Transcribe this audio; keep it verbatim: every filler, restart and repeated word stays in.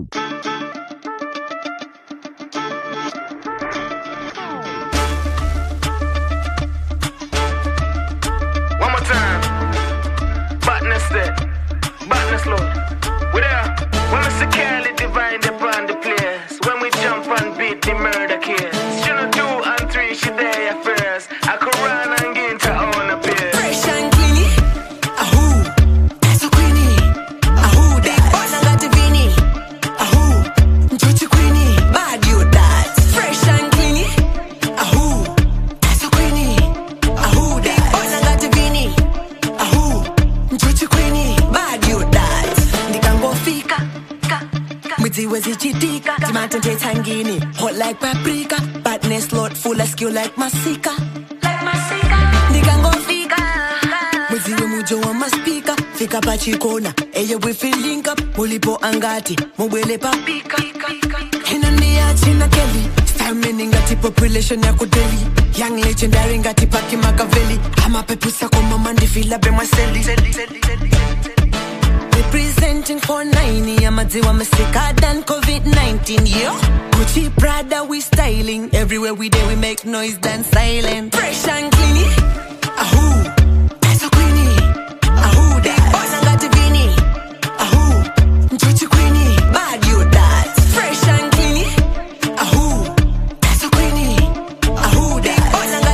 Hot like paprika, badness lot full of skill like Masika. Like Masika, Nikango fika. Muziwe mujo wa maspika, fika pachikona. Eya we feel link up, mulipo angati, mubele papika. Hinania china Kelly, style meaning ngati population ya kudeli. Young legendary ngati paki Machiavelli. Ama pepusa koma mandi fila be maseli. Representing for ninety, I'm a dewa me sicker than COVID nineteen, yo. Gucci, Prada, we styling. Everywhere we day, we make noise than silent. Fresh and clean, ahoo.